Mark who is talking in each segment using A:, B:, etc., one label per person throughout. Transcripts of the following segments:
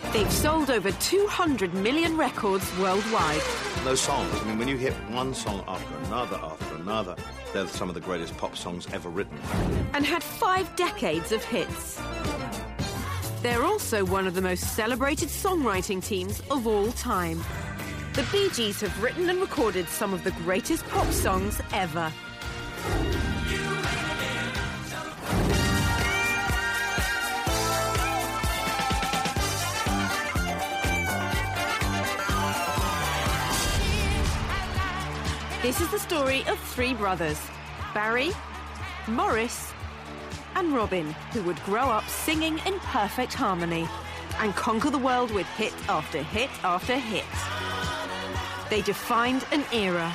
A: They've sold over 200 million records worldwide.
B: Those songs, I mean, when you hit one song after another, they're some of the greatest pop songs ever written.
A: And had 5 decades of hits. They're also one of the most celebrated songwriting teams of all time. The Bee Gees have written and recorded some of the greatest pop songs ever. This is the story of 3 brothers, Barry, Maurice and Robin, who would grow up singing in perfect harmony and conquer the world with hit after hit after hit. They defined an era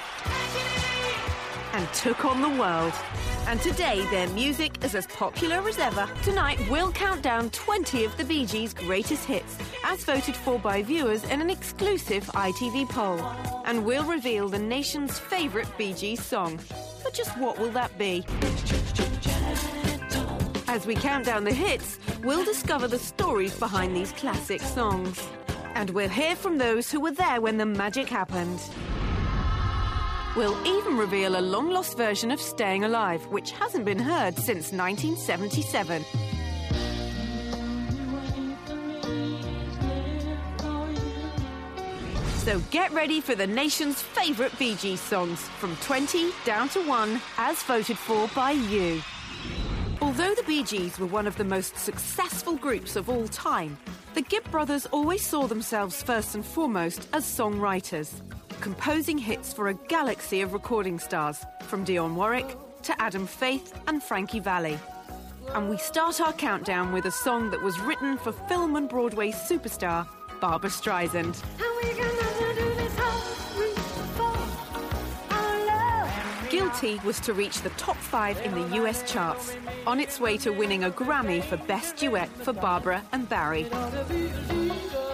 A: and took on the world. And today their music is as popular as ever. Tonight we'll count down 20 of the Bee Gees' greatest hits, as voted for by viewers in an exclusive ITV poll. And we'll reveal the nation's favourite Bee Gees song. But just what will that be? As we count down the hits, we'll discover the stories behind these classic songs. And we'll hear from those who were there when the magic happened. We'll even reveal a long-lost version of Staying Alive, which hasn't been heard since 1977. So get ready for the nation's favourite Bee Gees songs, from 20 down to 1, as voted for by you. Although the Bee Gees were one of the most successful groups of all time, the Gibb brothers always saw themselves first and foremost as songwriters, composing hits for a galaxy of recording stars, from Dionne Warwick to Adam Faith and Frankie Valli. And we start our countdown with a song that was written for film and Broadway superstar Barbra Streisand. Guilty was to reach the top 5 in the US charts, on its way to winning a Grammy for Best Duet for Barbra and Barry.